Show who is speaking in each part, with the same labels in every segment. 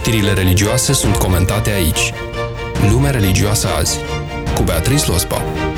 Speaker 1: Știrile religioase sunt comentate aici. Lumea religioasă azi, cu Beatrice Lospa.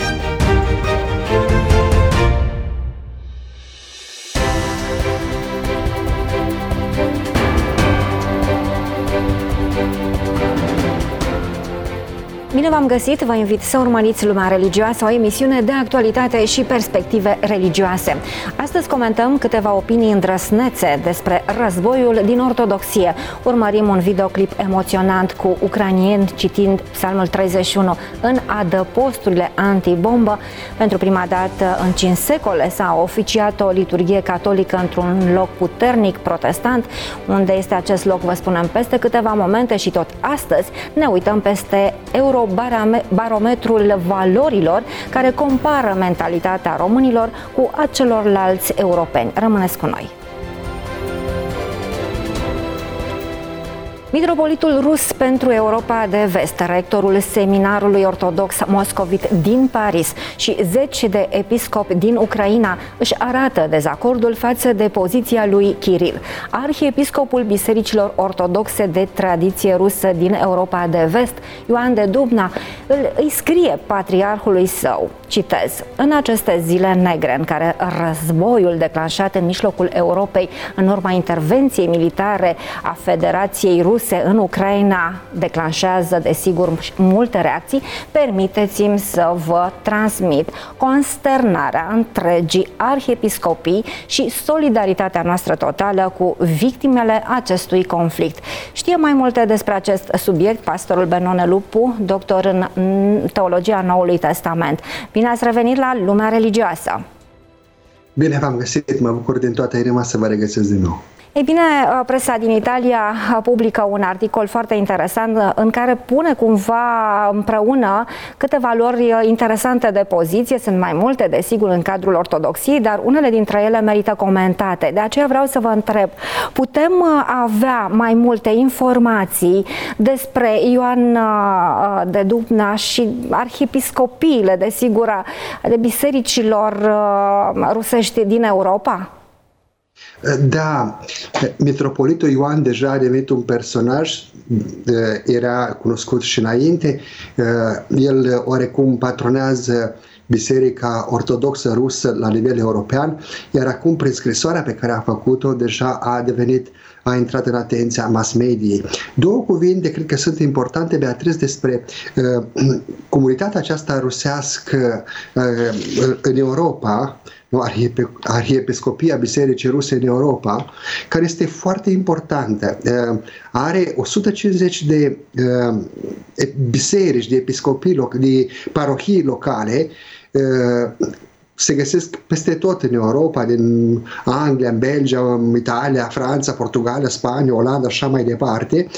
Speaker 2: Bine v-am găsit, vă invit să urmăriți Lumea Religioasă, o emisiune de actualitate și perspective religioase. Astăzi comentăm câteva opinii îndrăsnețe despre războiul din ortodoxie. Urmărim un videoclip emoționant cu ucrainieni citind Psalmul 31 în adăposturile antibombă. Pentru prima dată în 5 secole s-a oficiat o liturghie catolică într-un loc puternic protestant. Unde este acest loc, vă spunem peste câteva momente și tot astăzi ne uităm peste Eurobarometrul valorilor care compară mentalitatea românilor cu a celorlalți europeni. Rămâneți cu noi! Mitropolitul rus pentru Europa de Vest, rectorul seminarului ortodox moscovit din Paris și 10 de episcopi din Ucraina își arată dezacordul față de poziția lui Kiril. Arhiepiscopul bisericilor ortodoxe de tradiție rusă din Europa de Vest, Ioan de Dubna, îi scrie patriarhului său, citez: în aceste zile negre în care războiul declanșat în mijlocul Europei în urma intervenției militare a Federației Ruse în Ucraina declanșează, desigur, multe reacții, permiteți-mi să vă transmit consternarea întregii arhiepiscopii și solidaritatea noastră totală cu victimele acestui conflict. Știe mai multe despre acest subiect pastorul Benone Lupu, doctor în teologia Noului Testament. Bine ați revenit la Lumea Religioasă!
Speaker 3: Bine v-am găsit, mă bucur din toată inima să vă regăsesc din nou.
Speaker 2: Ei bine, presa din Italia publică un articol foarte interesant în care pune cumva împreună câteva valori interesante de poziție. Sunt mai multe, desigur, în cadrul ortodoxiei, dar unele dintre ele merită comentate. De aceea vreau să vă întreb, putem avea mai multe informații despre Ioan de Dubna și arhiepiscopiile, desigur, de bisericilor rusești din Europa?
Speaker 3: Da, mitropolitul Ioan deja a devenit un personaj, era cunoscut și înainte, el oarecum patronează Biserica Ortodoxă Rusă la nivel european, iar acum prin scrisoarea pe care a făcut-o deja a intrat în atenția mass mediei. Două cuvinte cred că sunt importante, Beatrice, despre comunitatea aceasta rusească în Europa, Arhiepiscopia Bisericii Ruse în Europa, care este foarte importantă. Are 150 de biserici, de episcopii, de parohii locale, se găsesc peste tot în Europa, din Anglia, în Belgia, în Italia, Franța, Portugalia, Spania, Olanda, așa mai departe.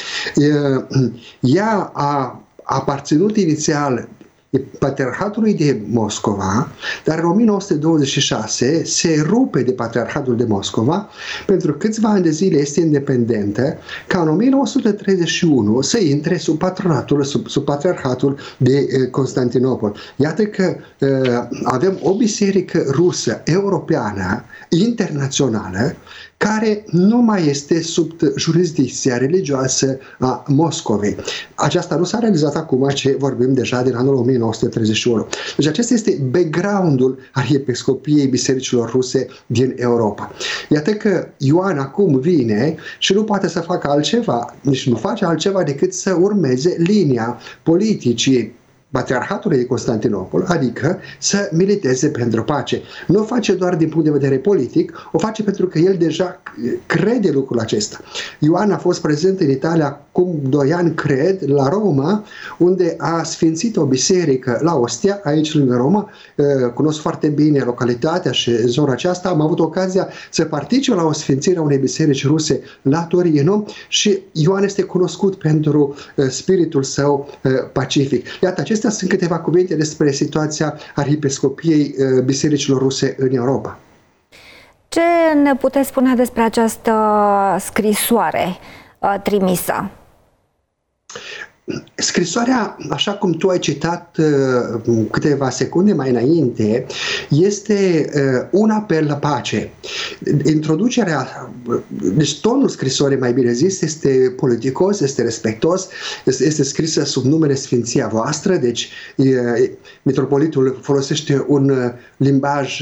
Speaker 3: Ea a aparținut inițial Patriarhatului de Moscova, dar în 1926 se rupe de Patriarhatul de Moscova, pentru câțiva ani de zile este independentă, ca în 1931 să intre sub patronatul, sub Patriarhatul de Constantinopol. Iată că avem o biserică rusă, europeană, internațională, care nu mai este sub jurisdicția religioasă a Moscovei. Aceasta nu s-a realizat acum, ce vorbim deja din anul 1931. Deci acesta este background-ul Arhiepiscopiei Bisericilor Ruse din Europa. Iată că Ioan acum vine și nu poate să facă altceva, nici nu face altceva decât să urmeze linia politicii Patriarhatului de Constantinopol, adică să militeze pentru pace. Nu o face doar din punct de vedere politic, o face pentru că el deja crede lucrul acesta. Ioan a fost prezent în Italia acum 2 ani, cred, la Roma, unde a sfințit o biserică la Ostia, aici lângă Roma. Cunosc foarte bine localitatea și zona aceasta. Am avut ocazia să particip la o sfințire a unei biserici ruse la Torino și Ioan este cunoscut pentru spiritul său pacific. Iată, acestea sunt câteva cuvinte despre situația Arhiepiscopiei Bisericilor Ruse în Europa.
Speaker 2: Ce ne puteți spune despre această scrisoare trimisă?
Speaker 3: scrisoarea, așa cum tu ai citat câteva secunde mai înainte, este un apel la pace. Introducerea, deci tonul scrisorii, mai bine zis, este politicos, este respectos, este scrisă sub numele Sfinția voastră, deci mitropolitul folosește un limbaj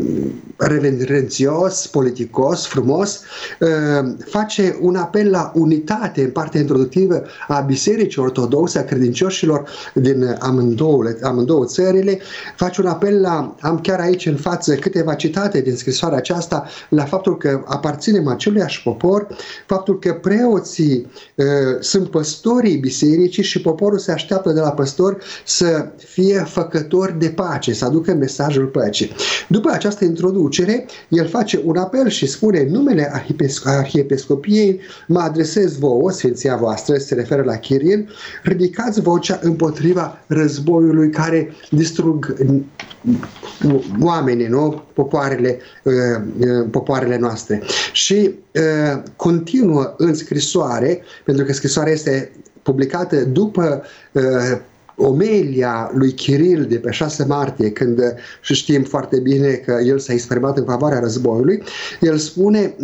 Speaker 3: reverențios, politicos, frumos, face un apel la unitate în partea introductivă a Bisericii Ortodoxe, a credincioșilor din amândouă țările, face un apel la, am chiar aici în față câteva citate din scrisoarea aceasta, la faptul că aparținem aceluiași popor, faptul că preoții sunt păstorii bisericii și poporul se așteaptă de la păstori să fie făcători de pace, să aducă mesajul păcii. După această introducere, el face un apel și spune: în numele Arhiepiscopiei mă adresez vouă, Sfinția voastră, se referă la Kiril, ridicați vocea împotriva războiului care distrug oamenii, nu? Popoarele noastre. Și continuă în scrisoare, pentru că scrisoarea este publicată după omelia lui Kiril de pe 6 martie, când și știm foarte bine că el s-a exprimat în favoarea războiului. El spune: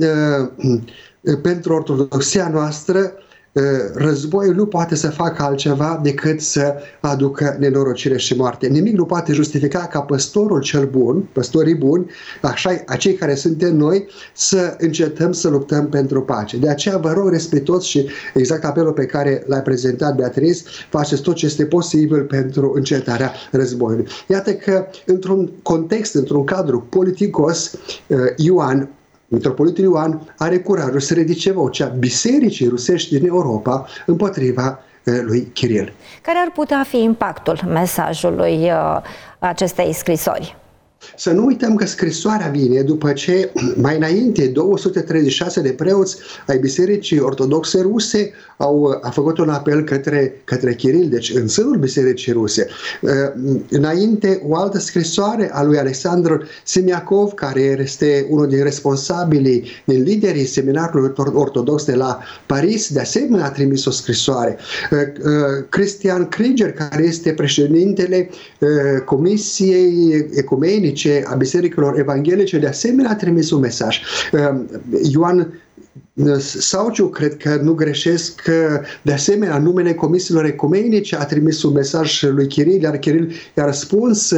Speaker 3: pentru ortodoxia noastră, războiul nu poate să facă altceva decât să aducă nenorocire și moarte. Nimic nu poate justifica ca păstorul cel bun, păstorii buni, așa, acei care suntem noi, să încetăm să luptăm pentru pace. De aceea vă rog respectos și exact apelul pe care l-ai prezentat, Beatrice, faceți tot ce este posibil pentru încetarea războiului. Iată că într-un context, într-un cadru politicos, mitropolitul Ioan are curajul să ridice vocea bisericii rusești din Europa împotriva lui Kiril.
Speaker 2: Care ar putea fi impactul mesajului acestei scrisori?
Speaker 3: Să nu uităm că scrisoarea vine după ce, mai înainte, 236 de preoți ai Bisericii Ortodoxe Ruse au făcut un apel către Kiril, deci în sânul Bisericii Ruse. Înainte, o altă scrisoare a lui Alexandru Semiakov, care este unul din responsabilii, din liderii seminarului ortodox de la Paris, de asemenea a trimis o scrisoare. Christian Krieger, care este președintele Comisiei Ecumenice a Bisericilor Evanghelice, de asemenea a trimis un mesaj. Ioan Sauciu, cred că nu greșesc, că de asemenea numele comisiilor ecumenice a trimis un mesaj lui Kiril, iar Kiril i-a răspuns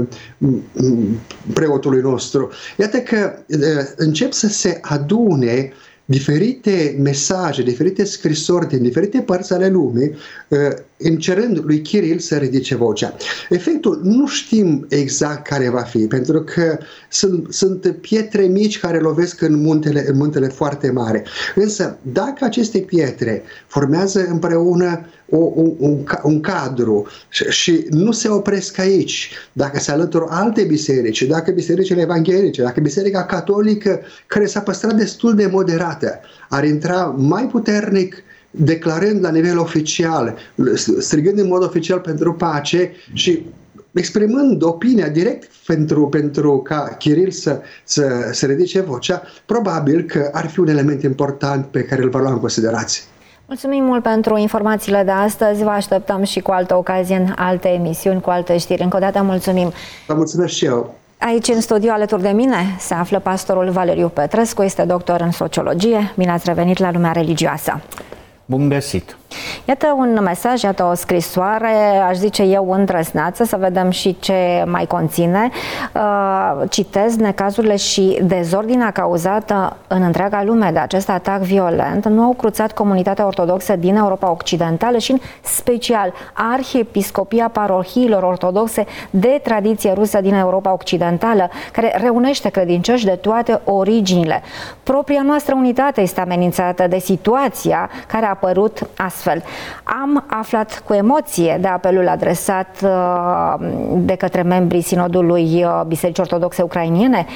Speaker 3: preotului nostru. Iată că încep să se adune diferite mesaje, diferite scrisori din diferite părți ale lumii, încerând lui Kiril să ridice vocea. Efectul nu știm exact care va fi, pentru că sunt pietre mici care lovesc în muntele foarte mari. Însă, dacă aceste pietre formează împreună un cadru și nu se opresc aici, dacă se alătură alte biserici, dacă bisericile evanghelice, dacă biserica catolică, care s-a păstrat destul de moderată, ar intra mai puternic, declarând la nivel oficial, strigând în mod oficial pentru pace și exprimând opinia direct pentru ca Kiril să ridice vocea, probabil că ar fi un element important pe care îl va lua în considerație.
Speaker 2: Mulțumim mult pentru informațiile de astăzi. Vă așteptăm și cu altă ocazie în alte emisiuni, cu alte știri. Încă o dată mulțumim.
Speaker 3: Vă mulțumesc și eu.
Speaker 2: Aici, în studio, alături de mine, se află pastorul Valeriu Petrescu, este doctor în sociologie. Bine ați revenit la Lumea Religioasă.
Speaker 4: Bun găsit!
Speaker 2: Iată un mesaj, iată o scrisoare, aș zice eu îndrăzneață, să vedem și ce mai conține. Citez: necazurile și dezordinea cauzată în întreaga lume de acest atac violent nu au cruțat comunitatea ortodoxă din Europa Occidentală și în special Arhiepiscopia Parohiilor Ortodoxe de tradiție rusă din Europa Occidentală, care reunește credincioși de toate originile. Propria noastră unitate este amenințată de situația care a apărut astfel. Am aflat cu emoție de apelul adresat de către membrii Sinodului Bisericii Ortodoxe Ucrainene,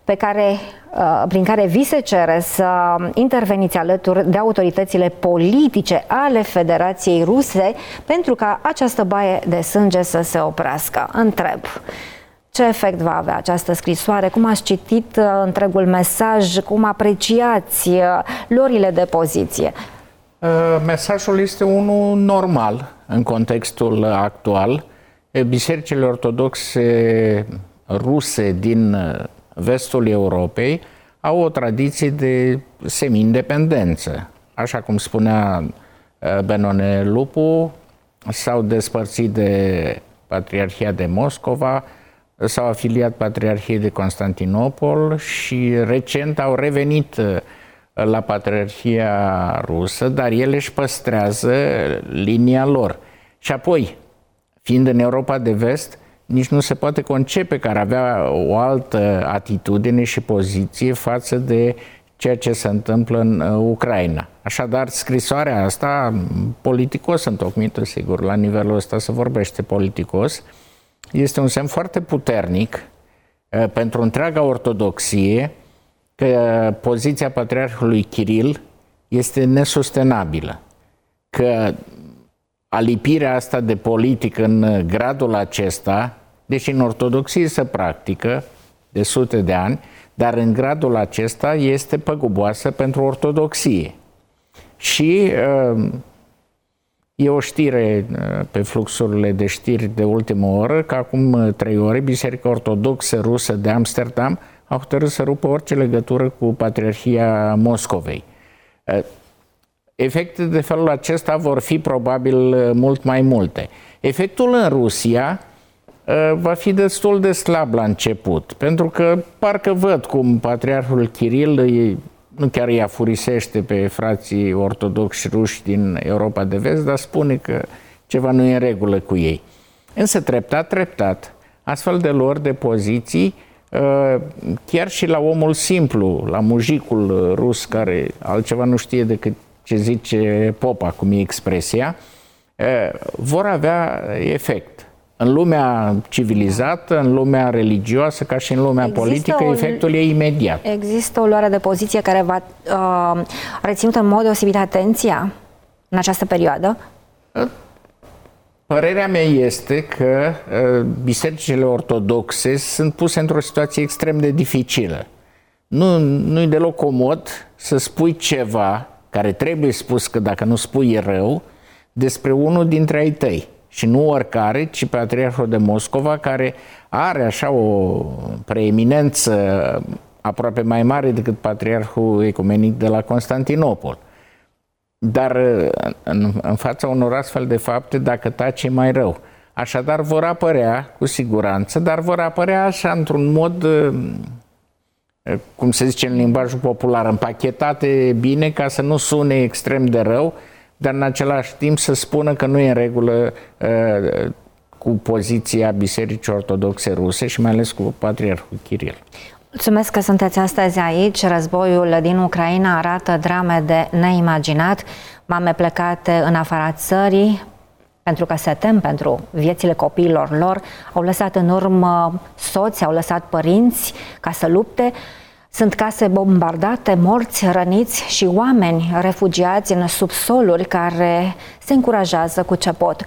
Speaker 2: prin care vi se cere să interveniți alături de autoritățile politice ale Federației Ruse pentru ca această baie de sânge să se oprească. Întreb: ce efect va avea această scrisoare? Cum ați citit întregul mesaj? Cum apreciați luările de poziție?
Speaker 4: Mesajul este unul normal în contextul actual. Bisericile ortodoxe ruse din vestul Europei au o tradiție de semi-independență. Așa cum spunea Benone Lupu, s-au despărțit de Patriarhia de Moscova, s-au afiliat Patriarhiei de Constantinopol și recent au revenit la Patriarhia rusă, dar ele își păstrează linia lor. Și apoi, fiind în Europa de Vest, nici nu se poate concepe că ar avea o altă atitudine și poziție față de ceea ce se întâmplă în Ucraina. Așadar, scrisoarea asta, politicos întocmită, sigur, la nivelul ăsta se vorbește politicos, este un semn foarte puternic pentru întreaga ortodoxie că poziția Patriarhului Kiril este nesustenabilă, că alipirea asta de politică în gradul acesta, deși în ortodoxie se practică de sute de ani, dar în gradul acesta este păguboasă pentru ortodoxie. Și e o știre pe fluxurile de știri de ultimă oră că acum 3 ore Biserica Ortodoxă Rusă de Amsterdam a hotărât să rupă orice legătură cu Patriarhia Moscovei. Efecte de felul acesta vor fi probabil mult mai multe. Efectul în Rusia va fi destul de slab la început, pentru că parcă văd cum Patriarhul Kiril nu chiar îi afurisește pe frații ortodoxi ruși din Europa de Vest, dar spune că ceva nu e în regulă cu ei. Însă treptat, astfel de luări de poziții, chiar și la omul simplu, la mujicul rus care altceva nu știe decât ce zice popa, cum e expresia, vor avea efect. În lumea civilizată, în lumea religioasă, ca și în lumea politică, efectul e imediat.
Speaker 2: Există o luare de poziție care va reținut în mod deosebit atenția în această perioadă?
Speaker 4: Părerea mea este că bisericile ortodoxe sunt puse într-o situație extrem de dificilă. Nu-i deloc comod să spui ceva care trebuie spus, că dacă nu spui e rău, despre unul dintre ai tăi. Și nu oricare, ci Patriarhul de Moscova, care are așa o preeminență aproape mai mare decât Patriarhul Ecumenic de la Constantinopol. Dar în fața unor astfel de fapte, dacă taci, e mai rău. Așadar vor apărea, cu siguranță, dar vor apărea așa într-un mod, cum se zice în limbajul popular, împachetate bine ca să nu sune extrem de rău, dar în același timp să spună că nu e în regulă cu poziția Bisericii Ortodoxe Ruse și mai ales cu Patriarhul Kiril.
Speaker 2: Mulțumesc că sunteți astăzi aici. Războiul din Ucraina arată drame de neimaginat. Mame plecate în afara țării pentru că se tem pentru viețile copiilor lor. Au lăsat în urmă soți, au lăsat părinți ca să lupte. Sunt case bombardate, morți, răniți și oameni refugiați în subsoluri care se încurajează cu ce pot.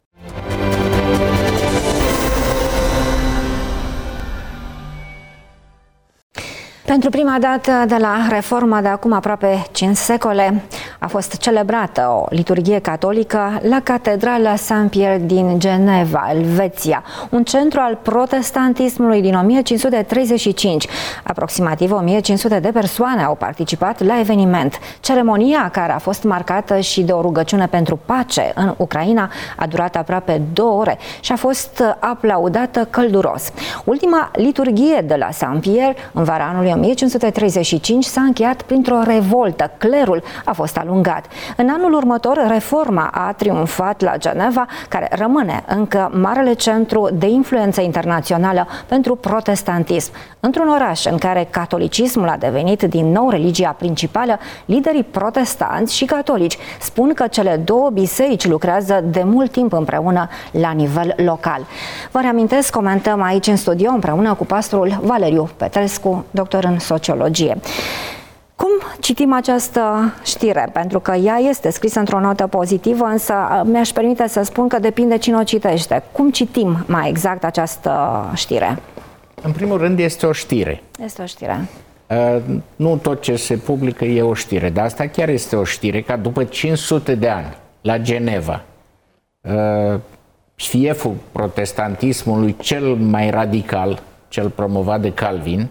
Speaker 2: Pentru prima dată de la reforma de acum aproape 5 secole a fost celebrată o liturghie catolică la Catedrala Saint-Pierre din Geneva, Elveția, un centru al protestantismului din 1535. Aproximativ 1500 de persoane au participat la eveniment. Ceremonia, care a fost marcată și de o rugăciune pentru pace în Ucraina, a durat aproape 2 ore și a fost aplaudată călduros. Ultima liturghie de la Saint-Pierre, în vara anului 1535, s-a încheiat printr-o revoltă. Clerul a fost alungat. În anul următor, reforma a triumfat la Geneva, care rămâne încă marele centru de influență internațională pentru protestantism. Într-un oraș în care catolicismul a devenit din nou religia principală, liderii protestanți și catolici spun că cele două biserici lucrează de mult timp împreună la nivel local. Vă reamintesc, comentăm aici în studio împreună cu pastorul Valeriu Petrescu, doctor în sociologie. Cum citim această știre? Pentru că ea este scrisă într-o notă pozitivă, însă mi-aș permite să spun că depinde cine o citește. Cum citim mai exact această știre?
Speaker 4: În primul rând este o știre.
Speaker 2: Este o știre.
Speaker 4: Nu tot ce se publică e o știre, dar asta chiar este o știre, ca după 500 de ani, la Geneva, fieful protestantismului cel mai radical, cel promovat de Calvin,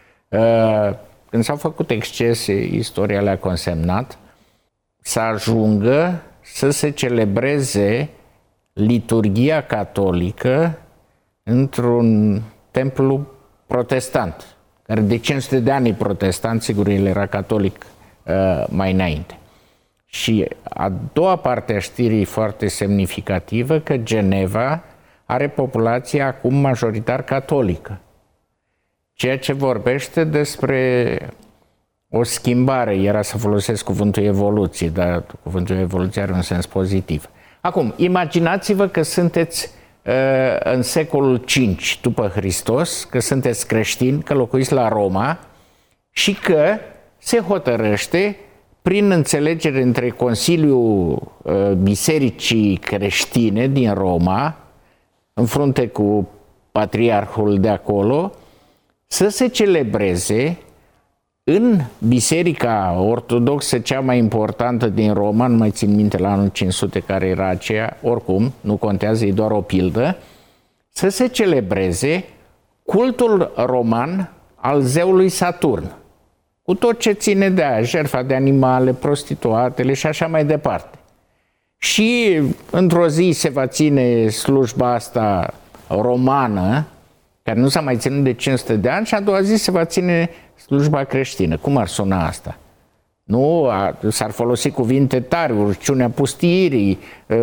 Speaker 4: când s-au făcut excese, istoria le-a consemnat, să ajungă să se celebreze liturghia catolică într-un templu protestant, care de 500 de ani e protestant, sigur el era catolic mai înainte. Și a doua parte a știrii foarte semnificativă, că Geneva are populație acum majoritar catolică, ceea ce vorbește despre o schimbare. Era să folosesc cuvântul evoluție, dar cuvântul evoluție are un sens pozitiv. Acum, imaginați-vă că sunteți în secolul V după Hristos, că sunteți creștini, că locuiți la Roma și că se hotărăște prin înțelegere între Consiliul Bisericii Creștine din Roma, în frunte cu patriarhul de acolo, să se celebreze în biserica ortodoxă cea mai importantă din Roma, nu mai țin minte la anul 500 care era aceea, oricum, nu contează, e doar o pildă, să se celebreze cultul roman al zeului Saturn, cu tot ce ține de aia, jertfa de animale, prostituatele și așa mai departe. Și într-o zi se va ține slujba asta romană, care nu s-a mai ținut de 500 de ani, și a doua zi se va ține slujba creștină. Cum ar suna asta? Nu, s-ar folosi cuvinte tari, urciunea pustiirii,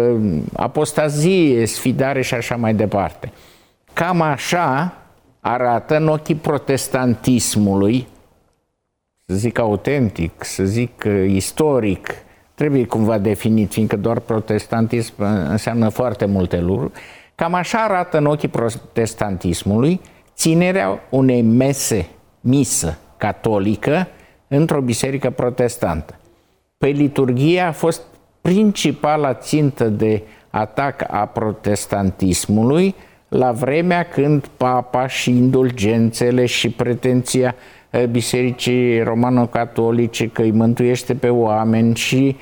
Speaker 4: apostazie, sfidare și așa mai departe. Cam așa arată în ochii protestantismului, să zic autentic, să zic istoric, trebuie cumva definit, fiindcă doar protestantism înseamnă foarte multe lucruri. Cam așa arată în ochii protestantismului ținerea unei misă catolică într-o biserică protestantă. Pe liturghie a fost principala țintă de atac a protestantismului la vremea când papa și indulgențele și pretenția bisericii romano-catolice că îi mântuiește pe oameni și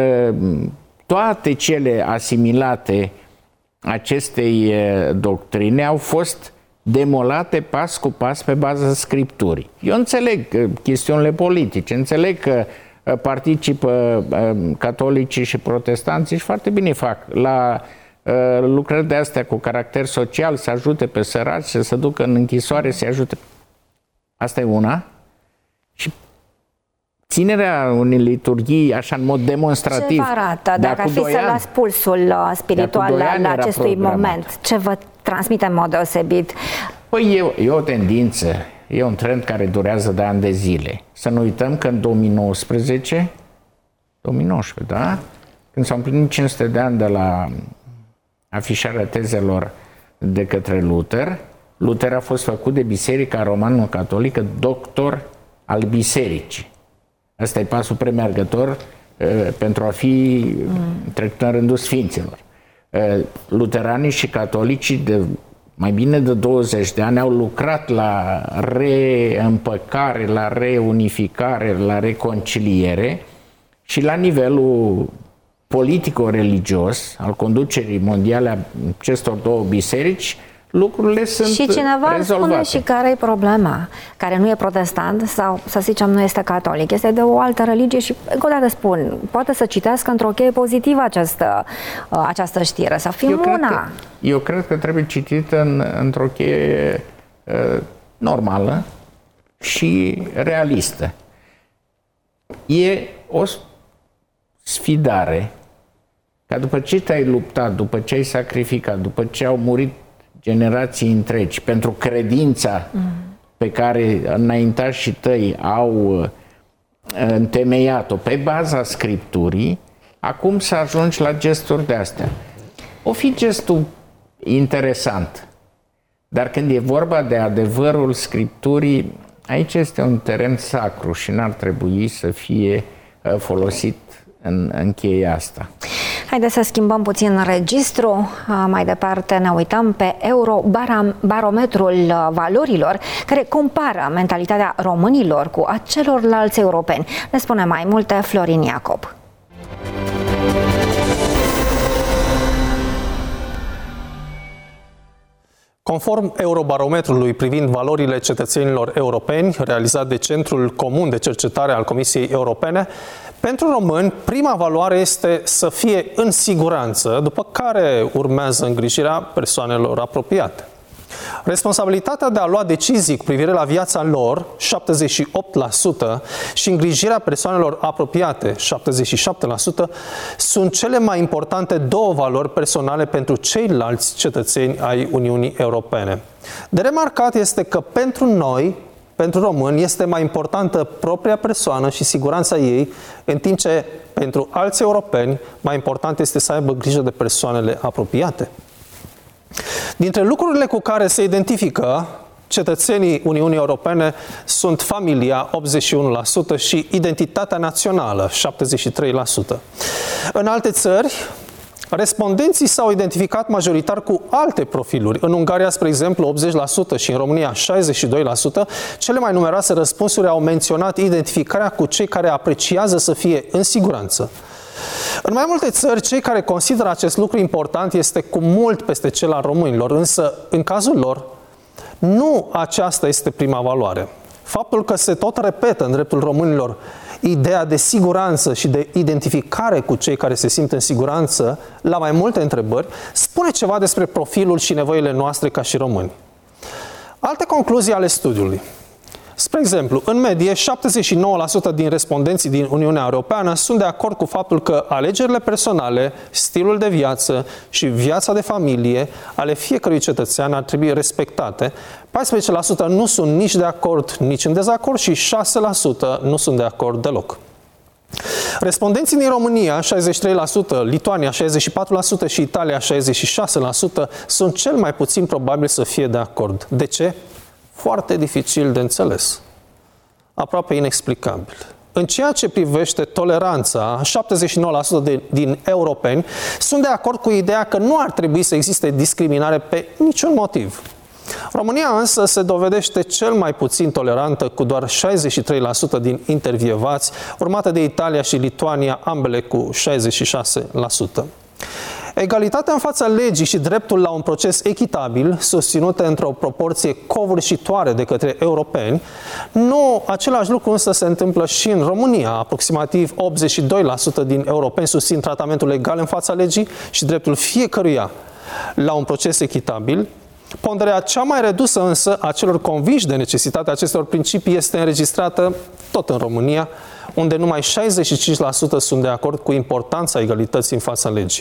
Speaker 4: toate cele asimilate acestei doctrine au fost demolate pas cu pas pe baza Scripturii. Eu înțeleg chestiunile politice, înțeleg că participă catolicii și protestanții și foarte bine fac la lucrări de astea cu caracter social, să ajute pe săraci, să se ducă în închisoare, să ajute. Asta e una. Și ținerea unei liturghii așa în mod demonstrativ.
Speaker 2: Ce vă arată, dacă ar fi să luați pulsul spiritual la acestui moment? Ce vă transmite în mod deosebit?
Speaker 4: Păi e o tendință, e un trend care durează de ani de zile. Să nu uităm că în 2019, da? Când s-au împlinit 500 de ani de la afișarea tezelor de către Luther, Luther a fost făcut de Biserica Romano-Catolică doctor al bisericii. Asta e pasul premergător pentru a fi trecut în rândul sfinților. Luteranii și catolicii de mai bine de 20 de ani au lucrat la reîmpăcare, la reunificare, la reconciliere și la nivelul politico-religios al conducerii mondiale a acestor două biserici, lucrurile sunt
Speaker 2: și cineva
Speaker 4: rezolvate.
Speaker 2: Spune și care e problema, care nu e protestant sau, să zicem, nu este catolic, este de o altă religie și, încă o dată spun, poate să citească într-o cheie pozitivă această știre, să fim una.
Speaker 4: Eu cred că trebuie citită într-o cheie normală și realistă. E o sfidare ca după ce te-ai luptat, după ce ai sacrificat, după ce au murit generații întregi pentru credința pe care înaintașii tăi au întemeiat-o pe baza Scripturii, acum să ajungi la gesturi de astea. O fi gestul interesant, dar când e vorba de adevărul Scripturii, aici este un teren sacru și n-ar trebui să fie folosit în cheia asta.
Speaker 2: Haideți să schimbăm puțin registru. Mai departe ne uităm pe Eurobarometrul valorilor, care compară mentalitatea românilor cu a celorlalți europeni. Ne spune mai multe Florin Iacob.
Speaker 5: Conform Eurobarometrului privind valorile cetățenilor europeni, realizat de Centrul Comun de Cercetare al Comisiei Europene, pentru români, prima valoare este să fie în siguranță, după care urmează îngrijirea persoanelor apropiate. Responsabilitatea de a lua decizii cu privire la viața lor, 78%, și îngrijirea persoanelor apropiate, 77%, sunt cele mai importante două valori personale pentru ceilalți cetățeni ai Uniunii Europene. De remarcat este că pentru noi, pentru români, este mai importantă propria persoană și siguranța ei, în timp ce pentru alți europeni mai important este să aibă grijă de persoanele apropiate. Dintre lucrurile cu care se identifică cetățenii Uniunii Europene sunt familia, 81%, și identitatea națională, 73%. În alte țări, respondenții s-au identificat majoritar cu alte profiluri. În Ungaria, spre exemplu, 80% și în România 62%. Cele mai numeroase răspunsuri au menționat identificarea cu cei care apreciază să fie în siguranță. În mai multe țări, cei care consideră acest lucru important este cu mult peste cel al românilor, însă, în cazul lor, nu aceasta este prima valoare. Faptul că se tot repetă în dreptul românilor ideea de siguranță și de identificare cu cei care se simt în siguranță la mai multe întrebări, spune ceva despre profilul și nevoile noastre ca și români. Alte concluzii ale studiului. Spre exemplu, în medie, 79% din respondenții din Uniunea Europeană sunt de acord cu faptul că alegerile personale, stilul de viață și viața de familie ale fiecărui cetățean ar trebui respectate. 14% nu sunt nici de acord, nici în dezacord și 6% nu sunt de acord deloc. Respondenții din România, 63%, Lituania, 64% și Italia, 66%, sunt cel mai puțin probabil să fie de acord. De ce? Foarte dificil de înțeles, aproape inexplicabil. În ceea ce privește toleranța, 79% din europeni sunt de acord cu ideea că nu ar trebui să existe discriminare pe niciun motiv. România însă se dovedește cel mai puțin tolerantă, cu doar 63% din intervievați, urmată de Italia și Lituania, ambele cu 66%. Egalitatea în fața legii și dreptul la un proces echitabil, susținute într-o proporție covârșitoare de către europeni, nu același lucru însă se întâmplă și în România. Aproximativ 82% din europeni susțin tratamentul egal în fața legii și dreptul fiecăruia la un proces echitabil. Ponderea cea mai redusă însă a celor convinși de necesitatea acestor principii este înregistrată tot în România, unde numai 65% sunt de acord cu importanța egalității în fața legii.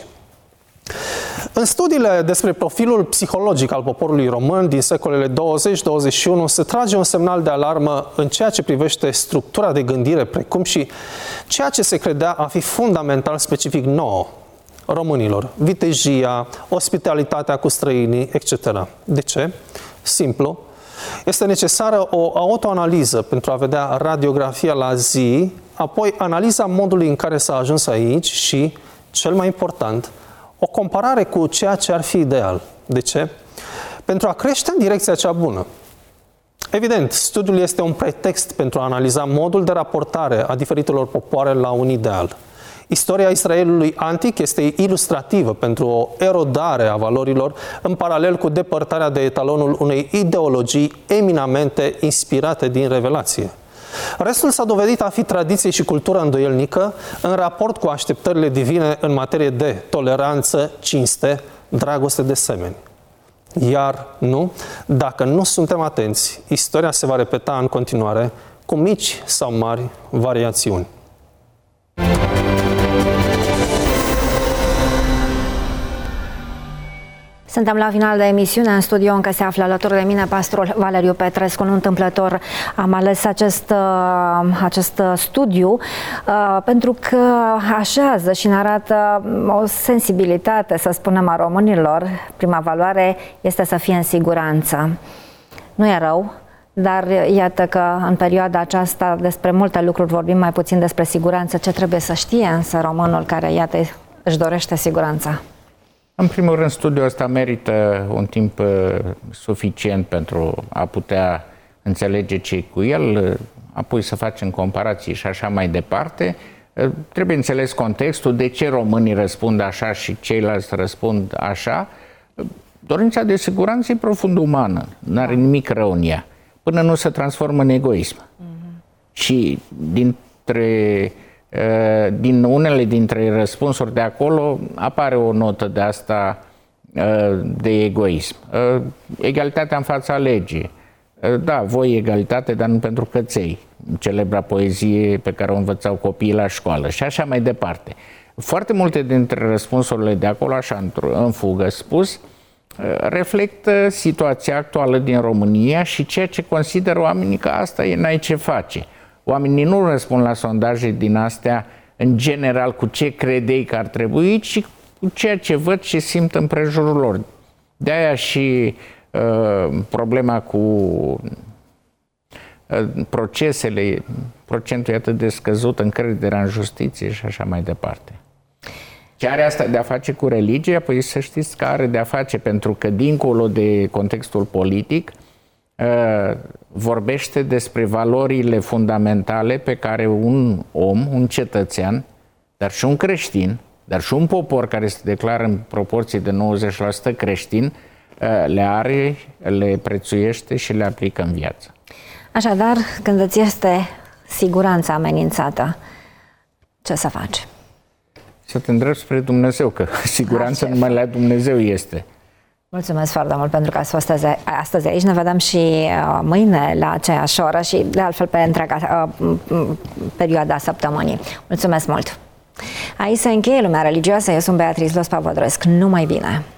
Speaker 5: În studiile despre profilul psihologic al poporului român din secolele 20-21 se trage un semnal de alarmă în ceea ce privește structura de gândire, precum și ceea ce se credea a fi fundamental specific nouă românilor: vitejia, ospitalitatea cu străinii, etc. De ce? Simplu. Este necesară o autoanaliză pentru a vedea radiografia la zi, apoi analiza modului în care s-a ajuns aici și, cel mai important, o comparare cu ceea ce ar fi ideal. De ce? Pentru a crește în direcția cea bună. Evident, studiul este un pretext pentru a analiza modul de raportare a diferitelor popoare la un ideal. Istoria Israelului antic este ilustrativă pentru o erodare a valorilor, în paralel cu depărtarea de etalonul unei ideologii eminamente inspirate din revelație. Restul s-a dovedit a fi tradiție și cultură îndoielnică în raport cu așteptările divine în materie de toleranță, cinste, dragoste de semeni. Iar nu, dacă nu suntem atenți, istoria se va repeta în continuare cu mici sau mari variațiuni.
Speaker 2: Suntem la final de emisiune. În studio încă se află alături de mine pastorul Valeriu Petrescu. Nu întâmplător am ales acest studiu pentru că așează și ne arată o sensibilitate, să spunem, a românilor. Prima valoare este să fie în siguranță. Nu e rău, dar iată că în perioada aceasta despre multe lucruri vorbim, mai puțin despre siguranță. Ce trebuie să știe însă românul care, iată, își dorește siguranța?
Speaker 4: În primul rând, studiul ăsta merită un timp suficient pentru a putea înțelege ce cu el, apoi să facem comparații și așa mai departe. Trebuie înțeles contextul, de ce românii răspund așa și ceilalți răspund așa. Dorința de siguranță e profund umană, nu are nimic rău în ea, până nu se transformă în egoism. Și din unele dintre răspunsuri de acolo apare o notă de asta de egoism. Egalitatea în fața legii. Da, voi egalitate, dar nu pentru căței. Celebra poezie pe care o învățau copiii la școală și așa mai departe. Foarte multe dintre răspunsurile de acolo, așa în fugă spus, reflectă situația actuală din România și ceea ce consideră oamenii că asta e, n-ai ce face. Oamenii nu răspund la sondaje din astea în general cu ce credei că ar trebui, ci cu ceea ce văd și simt în prejurul lor. De-aia și problema cu procesele, procentul e atât de scăzut, încrederea în justiție și așa mai departe. Ce are asta de a face cu religia? Păi să știți că are de a face, pentru că dincolo de contextul politic vorbește despre valorile fundamentale pe care un om, un cetățean, dar și un creștin, dar și un popor care se declară în proporție de 90% creștin, le are, le prețuiește și le aplică în viață.
Speaker 2: Așadar, când îți este siguranța amenințată, ce să faci?
Speaker 4: Să te îndrepți spre Dumnezeu, că siguranța numai la Dumnezeu este.
Speaker 2: Mulțumesc foarte mult pentru că ați fost astăzi aici. Ne vedem și mâine la aceeași oră și de altfel pe întreaga perioada săptămânii. Mulțumesc mult! Aici se încheie Lumea Religioasă. Eu sunt Beatrice Los Pavodrescu. Numai bine!